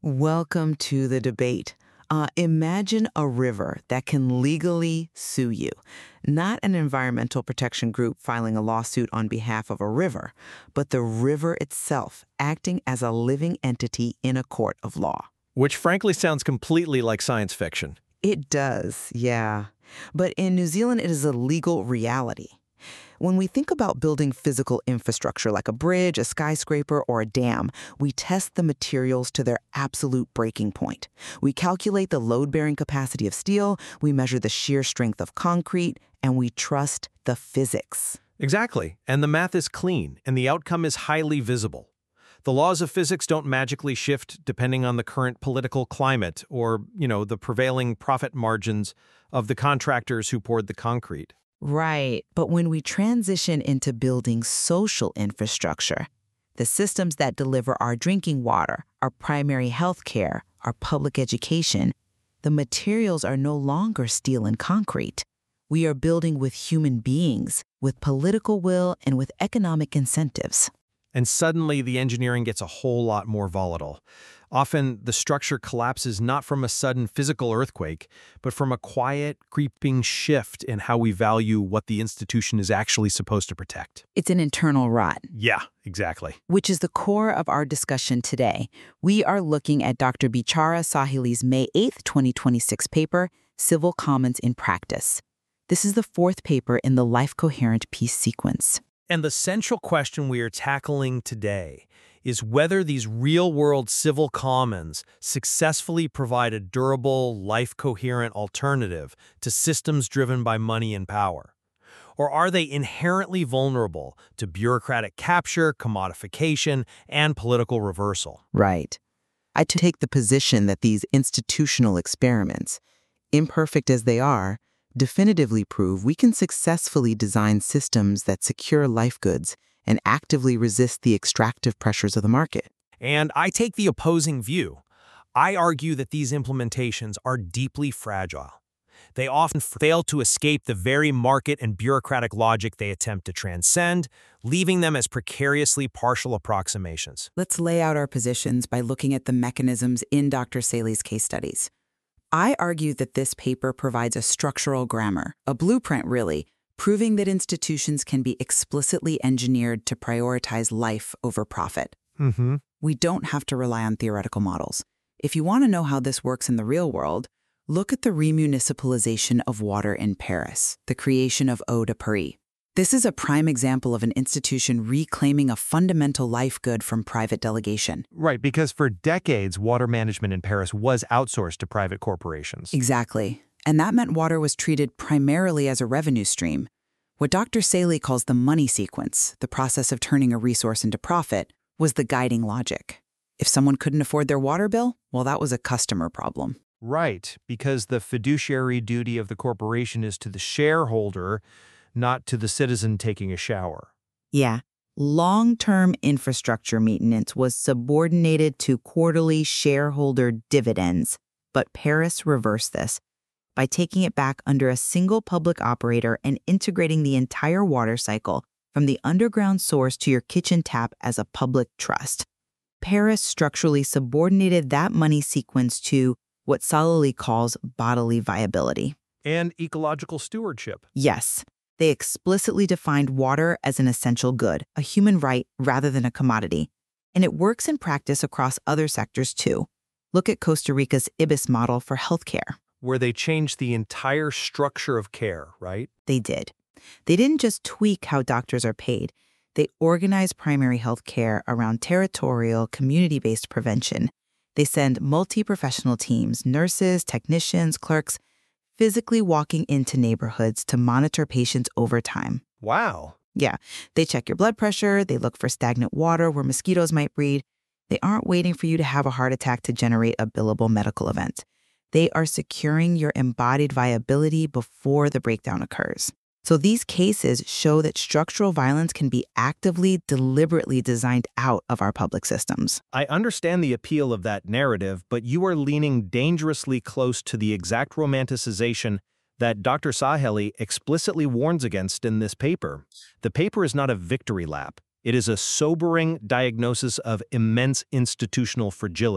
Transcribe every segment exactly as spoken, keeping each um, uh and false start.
Welcome to the debate. Uh, imagine a river that can legally sue you, not an environmental protection group filing a lawsuit on behalf of a river, but the river itself acting as a living entity in a court of law. Which frankly sounds completely like science fiction. It does, yeah. But in New Zealand, it is a legal reality. When we think about building physical infrastructure like a bridge, a skyscraper, or a dam, we test the materials to their absolute breaking point. We calculate the load-bearing capacity of steel, we measure the shear strength of concrete, and we trust the physics. Exactly. And the math is clean, and the outcome is highly visible. The laws of physics don't magically shift depending on the current political climate or, you know, the prevailing profit margins of the contractors who poured the concrete. Right. But when we transition into building social infrastructure, the systems that deliver our drinking water, our primary health care, our public education, the materials are no longer steel and concrete. We are building with human beings, with political will, and with economic incentives. And suddenly the engineering gets a whole lot more volatile. Often the structure collapses not from a sudden physical earthquake, but from a quiet, creeping shift in how we value what the institution is actually supposed to protect. It's an internal rot. Yeah, exactly. Which is the core of our discussion today. We are looking at Doctor Bichara Sahili's May eighth, twenty twenty-six paper, Civil Commons in Practice. This is the fourth paper in the Life Coherent Peace sequence. And the central question we are tackling today is whether these real-world civil commons successfully provide a durable, life-coherent alternative to systems driven by money and power. Or are they inherently vulnerable to bureaucratic capture, commodification, and political reversal? Right. I take the position that these institutional experiments, imperfect as they are, definitively prove we can successfully design systems that secure life goods and actively resist the extractive pressures of the market. And I take the opposing view. I argue that these implementations are deeply fragile. They often fail to escape the very market and bureaucratic logic they attempt to transcend, leaving them as precariously partial approximations. Let's lay out our positions by looking at the mechanisms in Doctor Sahili's case studies. I argue that this paper provides a structural grammar, a blueprint really, proving that institutions can be explicitly engineered to prioritize life over profit. Mm-hmm. We don't have to rely on theoretical models. If you want to know how this works in the real world, look at the remunicipalization of water in Paris, the creation of Eau de Paris. This is a prime example of an institution reclaiming a fundamental life good from private delegation. Right, because for decades, water management in Paris was outsourced to private corporations. Exactly. And that meant water was treated primarily as a revenue stream. What Doctor Sahili calls the money sequence, the process of turning a resource into profit, was the guiding logic. If someone couldn't afford their water bill, well, that was a customer problem. Right, because the fiduciary duty of the corporation is to the shareholder, not to the citizen taking a shower. Yeah. Long-term infrastructure maintenance was subordinated to quarterly shareholder dividends, but Paris reversed this by taking it back under a single public operator and integrating the entire water cycle from the underground source to your kitchen tap as a public trust. Paris structurally subordinated that money sequence to what Sahili calls bodily viability. And ecological stewardship. Yes. They explicitly defined water as an essential good, a human right rather than a commodity. And it works in practice across other sectors too. Look at Costa Rica's I B I S model for healthcare. Where they changed the entire structure of care, right? They did. They didn't just tweak how doctors are paid. They organized primary health care around territorial, community-based prevention. They send multi-professional teams, nurses, technicians, clerks, physically walking into neighborhoods to monitor patients over time. Wow. Yeah, they check your blood pressure, they look for stagnant water where mosquitoes might breed. They aren't waiting for you to have a heart attack to generate a billable medical event. They are securing your embodied viability before the breakdown occurs. So these cases show that structural violence can be actively, deliberately designed out of our public systems. I understand the appeal of that narrative, but you are leaning dangerously close to the exact romanticization that Doctor Sahili explicitly warns against in this paper. The paper is not a victory lap. It is a sobering diagnosis of immense institutional fragility.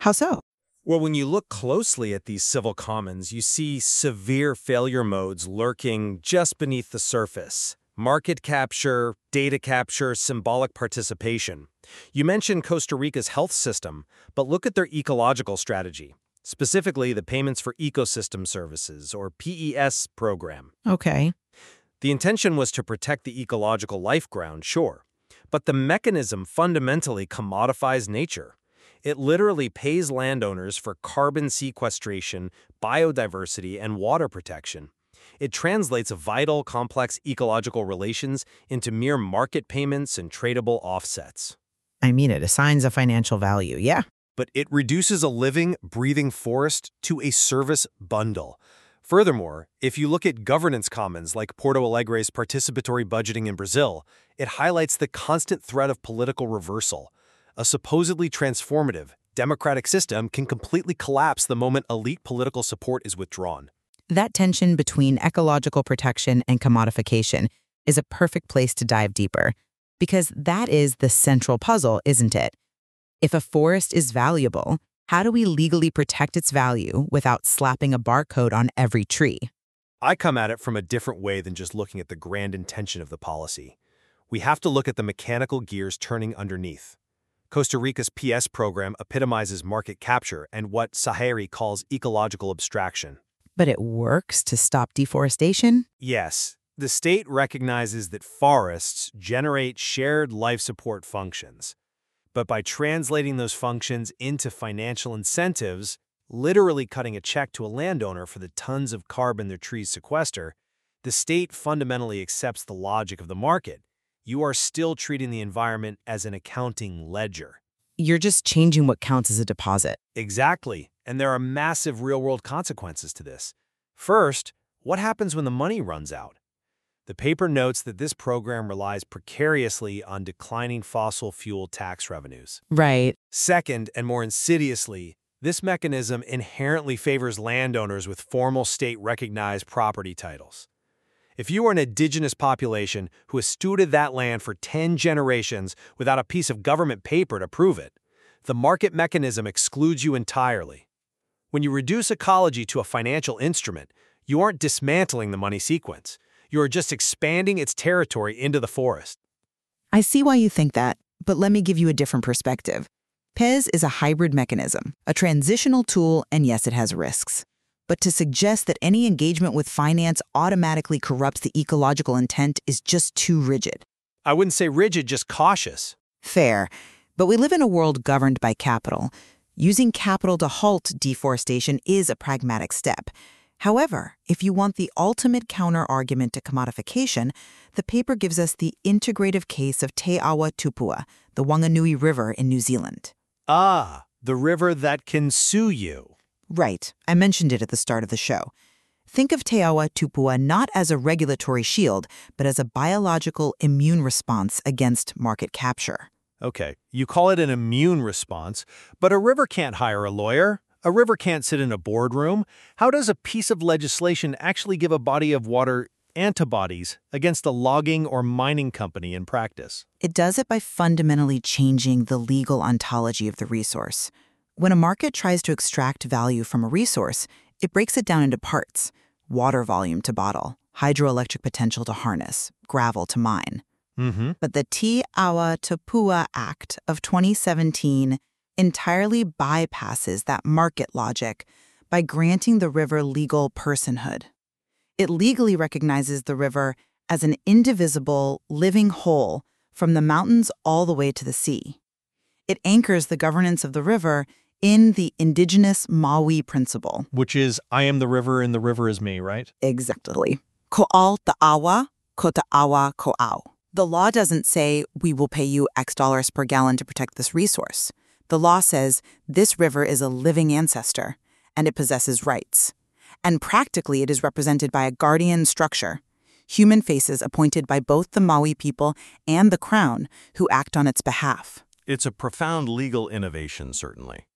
How so? Well, when you look closely at these civil commons, you see severe failure modes lurking just beneath the surface. Market capture, data capture, symbolic participation. You mentioned Costa Rica's health system, but look at their ecological strategy, specifically the Payments for Ecosystem Services, or P E S program. Okay. The intention was to protect the ecological life ground, sure, but the mechanism fundamentally commodifies nature. It literally pays landowners for carbon sequestration, biodiversity, and water protection. It translates vital, complex ecological relations into mere market payments and tradable offsets. I mean, it assigns a financial value, yeah. But it reduces a living, breathing forest to a service bundle. Furthermore, if you look at governance commons like Porto Alegre's participatory budgeting in Brazil, it highlights the constant threat of political reversal. A supposedly transformative, democratic system can completely collapse the moment elite political support is withdrawn. That tension between ecological protection and commodification is a perfect place to dive deeper, because that is the central puzzle, isn't it? If a forest is valuable, how do we legally protect its value without slapping a barcode on every tree? I come at it from a different way than just looking at the grand intention of the policy. We have to look at the mechanical gears turning underneath. Costa Rica's P S program epitomizes market capture and what Sahari calls ecological abstraction. But it works to stop deforestation? Yes, the state recognizes that forests generate shared life support functions. But by translating those functions into financial incentives, literally cutting a check to a landowner for the tons of carbon their trees sequester, the state fundamentally accepts the logic of the market. You are still treating the environment as an accounting ledger. You're just changing what counts as a deposit. Exactly, and there are massive real-world consequences to this. First, what happens when the money runs out? The paper notes that this program relies precariously on declining fossil fuel tax revenues. Right. Second, and more insidiously, this mechanism inherently favors landowners with formal state-recognized property titles. If you are an indigenous population who has stewarded that land for ten generations without a piece of government paper to prove it, the market mechanism excludes you entirely. When you reduce ecology to a financial instrument, you aren't dismantling the money sequence. You are just expanding its territory into the forest. I see why you think that, but let me give you a different perspective. P E S is a hybrid mechanism, a transitional tool, and yes, it has risks. But to suggest that any engagement with finance automatically corrupts the ecological intent is just too rigid. I wouldn't say rigid, just cautious. Fair. But we live in a world governed by capital. Using capital to halt deforestation is a pragmatic step. However, if you want the ultimate counter-argument to commodification, the paper gives us the integrative case of Te Awa Tupua, the Wanganui River in New Zealand. Ah, the river that can sue you. Right. I mentioned it at the start of the show. Think of Te Awa Tupua not as a regulatory shield, but as a biological immune response against market capture. Okay, you call it an immune response, but a river can't hire a lawyer. A river can't sit in a boardroom. How does a piece of legislation actually give a body of water antibodies against a logging or mining company in practice? It does it by fundamentally changing the legal ontology of the resource. When a market tries to extract value from a resource, it breaks it down into parts: water volume to bottle, hydroelectric potential to harness, gravel to mine. Mm-hmm. But the Te Awa Tupua Act of twenty seventeen entirely bypasses that market logic by granting the river legal personhood. It legally recognizes the river as an indivisible, living whole from the mountains all the way to the sea. It anchors the governance of the river in the indigenous Maui principle. Which is, I am the river and the river is me, right? Exactly. Ko'al ta'awa, ko ta'awa ko'au. The law doesn't say, we will pay you X dollars per gallon to protect this resource. The law says this river is a living ancestor, and it possesses rights. And practically, it is represented by a guardian structure, human faces appointed by both the Maui people and the Crown who act on its behalf. It's a profound legal innovation, certainly.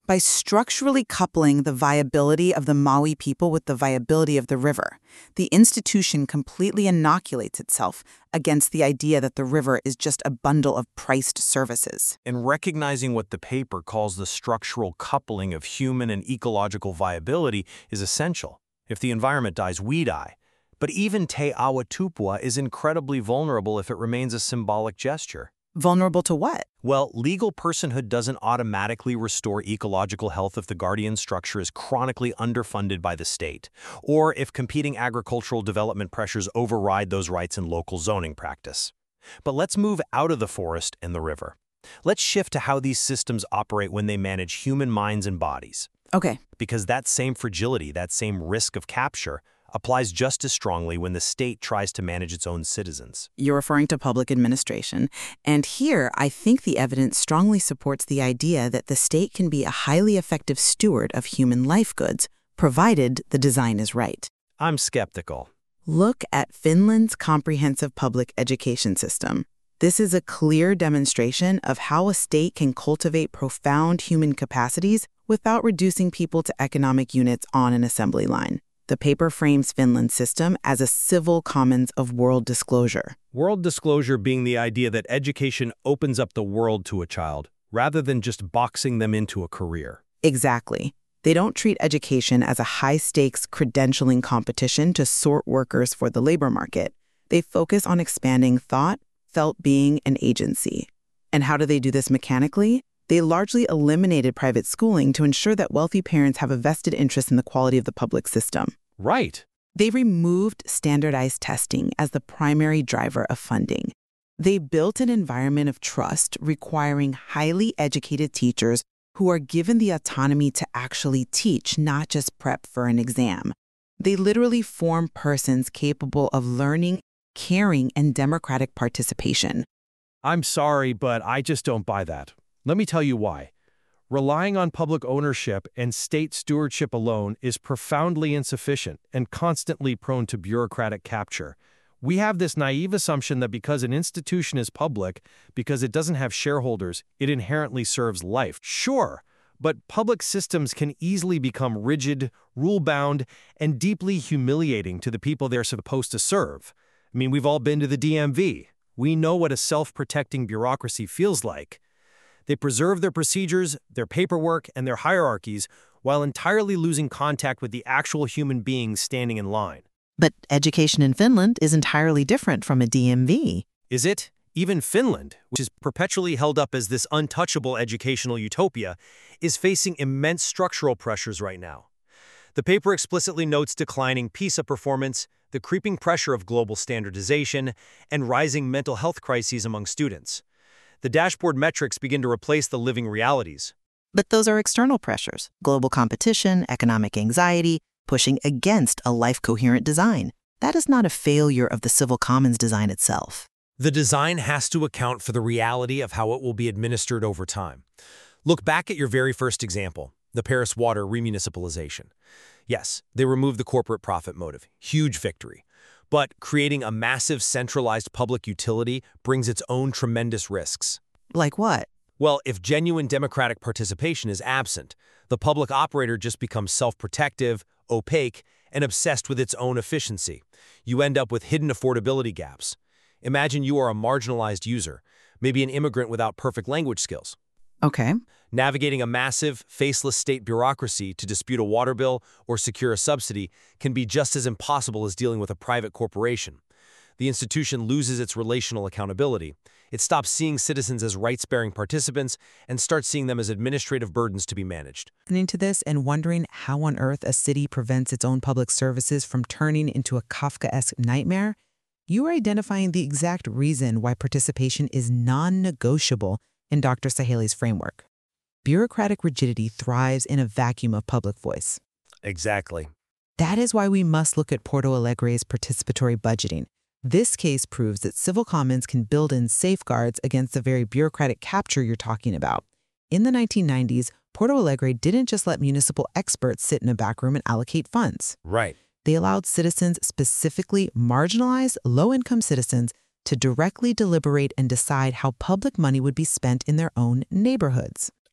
By structurally coupling the viability of the Maui people with the viability of the river, the institution completely inoculates itself against the idea that the river is just a bundle of priced services. And recognizing what the paper calls the structural coupling of human and ecological viability is essential. If the environment dies, we die. But even Te Awa Tupua is incredibly vulnerable if it remains a symbolic gesture. Vulnerable to what? Well, legal personhood doesn't automatically restore ecological health if the guardian structure is chronically underfunded by the state, or if competing agricultural development pressures override those rights in local zoning practice. But let's move out of the forest and the river. Let's shift to how these systems operate when they manage human minds and bodies. Okay. Because that same fragility, that same risk of capture, applies just as strongly when the state tries to manage its own citizens. You're referring to public administration. And here, I think the evidence strongly supports the idea that the state can be a highly effective steward of human life goods, provided the design is right. I'm skeptical. Look at Finland's comprehensive public education system. This is a clear demonstration of how a state can cultivate profound human capacities without reducing people to economic units on an assembly line. The paper frames Finland's system as a civil commons of world disclosure. World disclosure being the idea that education opens up the world to a child, rather than just boxing them into a career. Exactly. They don't treat education as a high-stakes credentialing competition to sort workers for the labor market. They focus on expanding thought, felt being, and agency. And how do they do this mechanically? They largely eliminated private schooling to ensure that wealthy parents have a vested interest in the quality of the public system. Right. They removed standardized testing as the primary driver of funding. They built an environment of trust requiring highly educated teachers who are given the autonomy to actually teach, not just prep for an exam. They literally form persons capable of learning, caring, and democratic participation. I'm sorry, but I just don't buy that. Let me tell you why. Relying on public ownership and state stewardship alone is profoundly insufficient and constantly prone to bureaucratic capture. We have this naive assumption that because an institution is public, because it doesn't have shareholders, it inherently serves life. Sure, but public systems can easily become rigid, rule-bound, and deeply humiliating to the people they're supposed to serve. I mean, we've all been to the D M V. We know what a self-protecting bureaucracy feels like. They preserve their procedures, their paperwork, and their hierarchies while entirely losing contact with the actual human beings standing in line. But education in Finland is entirely different from a D M V. Is it? Even Finland, which is perpetually held up as this untouchable educational utopia, is facing immense structural pressures right now. The paper explicitly notes declining PISA performance, the creeping pressure of global standardization, and rising mental health crises among students. The dashboard metrics begin to replace the living realities. But those are external pressures, global competition, economic anxiety, pushing against a life-coherent design. That is not a failure of the civil commons design itself. The design has to account for the reality of how it will be administered over time. Look back at your very first example, the Paris water remunicipalization. Yes, they removed the corporate profit motive. Huge victory. But creating a massive centralized public utility brings its own tremendous risks. Like what? Well, if genuine democratic participation is absent, the public operator just becomes self-protective, opaque, and obsessed with its own efficiency. You end up with hidden affordability gaps. Imagine you are a marginalized user, maybe an immigrant without perfect language skills. Okay. Navigating a massive, faceless state bureaucracy to dispute a water bill or secure a subsidy can be just as impossible as dealing with a private corporation. The institution loses its relational accountability. It stops seeing citizens as rights-bearing participants and starts seeing them as administrative burdens to be managed. Listening to this and wondering how on earth a city prevents its own public services from turning into a Kafkaesque nightmare, you are identifying the exact reason why participation is non-negotiable in Doctor Saheli's framework. Bureaucratic rigidity thrives in a vacuum of public voice. Exactly. That is why we must look at Porto Alegre's participatory budgeting. This case proves that civil commons can build in safeguards against the very bureaucratic capture you're talking about. In the nineteen nineties, Porto Alegre didn't just let municipal experts sit in a back room and allocate funds. Right. They allowed citizens, specifically marginalized, low-income citizens, to directly deliberate and decide how public money would be spent in their own neighborhoods.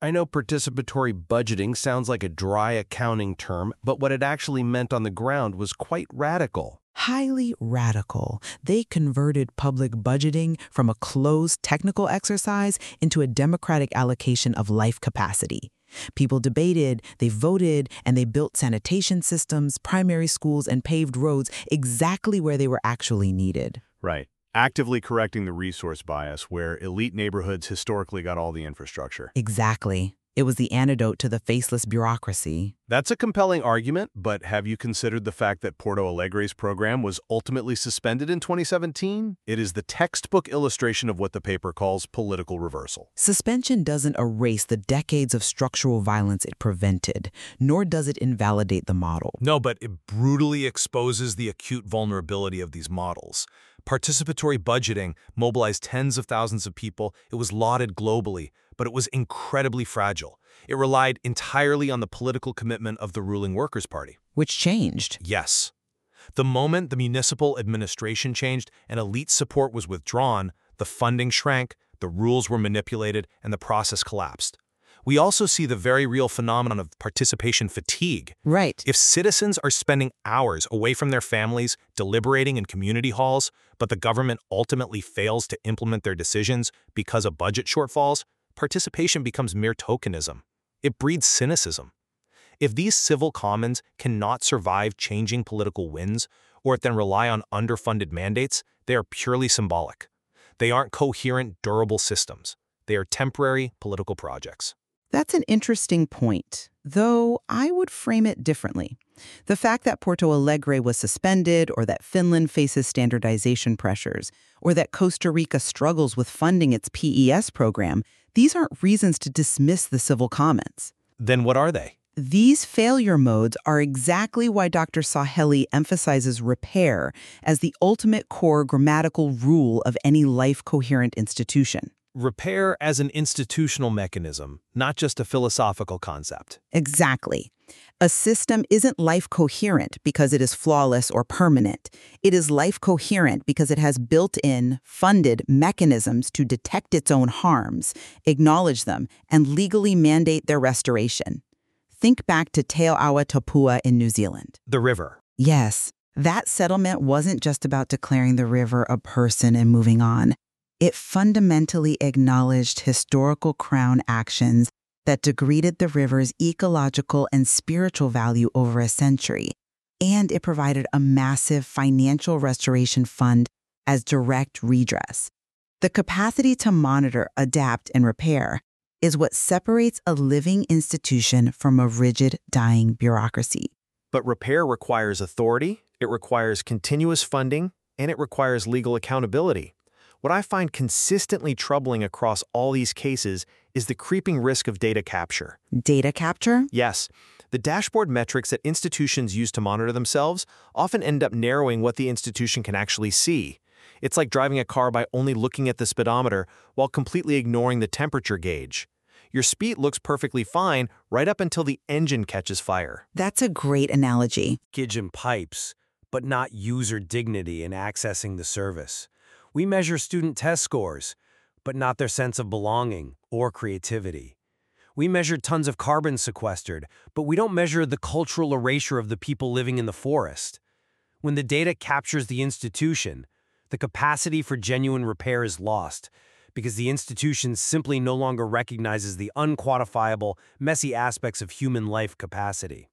I know participatory budgeting sounds like a dry accounting term, but what it actually meant on the ground was quite radical. Highly radical. They converted public budgeting from a closed technical exercise into a democratic allocation of life capacity. People debated, they voted, and they built sanitation systems, primary schools, and paved roads exactly where they were actually needed. Right. Actively correcting the resource bias where elite neighborhoods historically got all the infrastructure. Exactly. It was the antidote to the faceless bureaucracy. That's a compelling argument, but have you considered the fact that Porto Alegre's program was ultimately suspended in twenty seventeen? It is the textbook illustration of what the paper calls political reversal. Suspension doesn't erase the decades of structural violence it prevented, nor does it invalidate the model. No, but it brutally exposes the acute vulnerability of these models. Participatory budgeting mobilized tens of thousands of people. It was lauded globally, but it was incredibly fragile. It relied entirely on the political commitment of the ruling Workers' Party. Which changed. Yes. The moment the municipal administration changed and elite support was withdrawn, the funding shrank, the rules were manipulated, and the process collapsed. We also see the very real phenomenon of participation fatigue. Right. If citizens are spending hours away from their families deliberating in community halls, but the government ultimately fails to implement their decisions because of budget shortfalls, participation becomes mere tokenism. It breeds cynicism. If these civil commons cannot survive changing political winds, or then rely on underfunded mandates, they are purely symbolic. They aren't coherent, durable systems. They are temporary political projects. That's an interesting point, though I would frame it differently. The fact that Porto Alegre was suspended, or that Finland faces standardization pressures, or that Costa Rica struggles with funding its P E S program, these aren't reasons to dismiss the civil commons. Then what are they? These failure modes are exactly why Doctor Saheli emphasizes repair as the ultimate core grammatical rule of any life-coherent institution. Repair as an institutional mechanism, not just a philosophical concept. Exactly. A system isn't life-coherent because it is flawless or permanent. It is life-coherent because it has built-in, funded mechanisms to detect its own harms, acknowledge them, and legally mandate their restoration. Think back to Te Awa Topua in New Zealand. The river. Yes, that settlement wasn't just about declaring the river a person and moving on. It fundamentally acknowledged historical Crown actions that degraded the river's ecological and spiritual value over a century, and it provided a massive financial restoration fund as direct redress. The capacity to monitor, adapt, and repair is what separates a living institution from a rigid, dying bureaucracy. But repair requires authority, it requires continuous funding, and it requires legal accountability. What I find consistently troubling across all these cases is the creeping risk of data capture. Data capture? Yes. The dashboard metrics that institutions use to monitor themselves often end up narrowing what the institution can actually see. It's like driving a car by only looking at the speedometer while completely ignoring the temperature gauge. Your speed looks perfectly fine right up until the engine catches fire. That's a great analogy. Package and pipes, but not user dignity in accessing the service. We measure student test scores, but not their sense of belonging or creativity. We measure tons of carbon sequestered, but we don't measure the cultural erasure of the people living in the forest. When the data captures the institution, the capacity for genuine repair is lost because the institution simply no longer recognizes the unquantifiable, messy aspects of human life capacity.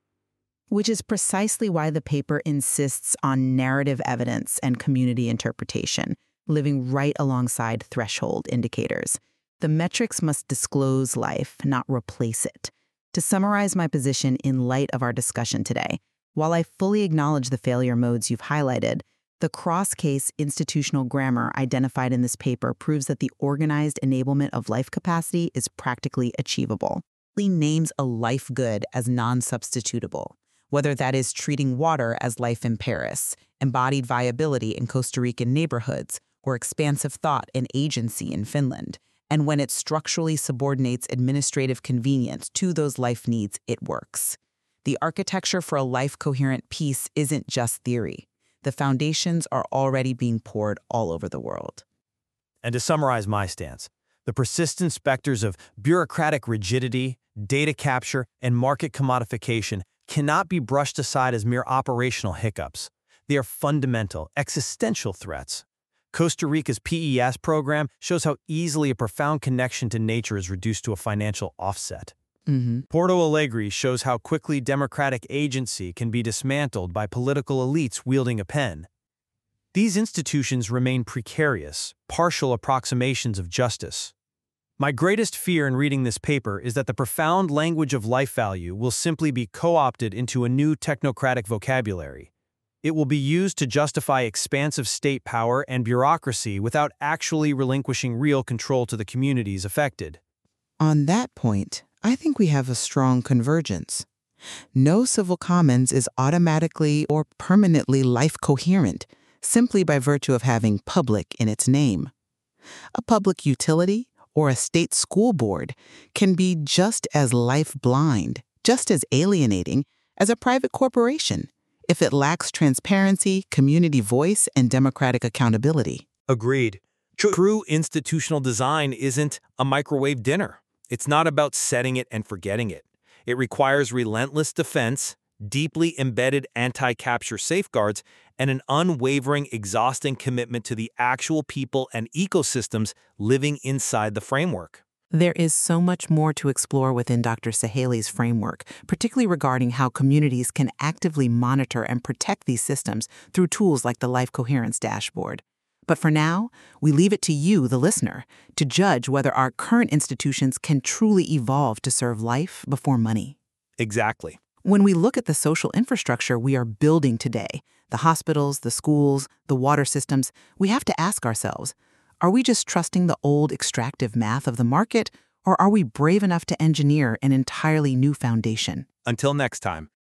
Which is precisely why the paper insists on narrative evidence and community interpretation, living right alongside threshold indicators. The metrics must disclose life, not replace it. To summarize my position in light of our discussion today, while I fully acknowledge the failure modes you've highlighted, the cross-case institutional grammar identified in this paper proves that the organized enablement of life capacity is practically achievable. It names a life good as non-substitutable, whether that is treating water as life in Paris, embodied viability in Costa Rican neighborhoods, or expansive thought and agency in Finland. And when it structurally subordinates administrative convenience to those life needs, it works. The architecture for a life-coherent peace isn't just theory. The foundations are already being poured all over the world. And to summarize my stance, The persistent specters of bureaucratic rigidity, data capture, and market commodification cannot be brushed aside as mere operational hiccups. They are fundamental, existential threats. Costa Rica's P E S program shows how easily a profound connection to nature is reduced to a financial offset. Mm-hmm. Porto Alegre shows how quickly democratic agency can be dismantled by political elites wielding a pen. These institutions remain precarious, partial approximations of justice. My greatest fear in reading this paper is that the profound language of life value will simply be co-opted into a new technocratic vocabulary. It will be used to justify expansive state power and bureaucracy without actually relinquishing real control to the communities affected. On that point, I think we have a strong convergence. No civil commons is automatically or permanently life-coherent, simply by virtue of having public in its name. A public utility or a state school board can be just as life-blind, just as alienating as a private corporation if it lacks transparency, community voice, and democratic accountability. Agreed. True institutional design isn't a microwave dinner. It's not about setting it and forgetting it. It requires relentless defense, deeply embedded anti-capture safeguards, and an unwavering, exhausting commitment to the actual people and ecosystems living inside the framework. There is so much more to explore within Doctor Saheli's framework, particularly regarding how communities can actively monitor and protect these systems through tools like the Life Coherence Dashboard. But for now, we leave it to you, the listener, to judge whether our current institutions can truly evolve to serve life before money. Exactly. When we look at the social infrastructure we are building today, the hospitals, the schools, the water systems, we have to ask ourselves, are we just trusting the old extractive math of the market, or are we brave enough to engineer an entirely new foundation? Until next time.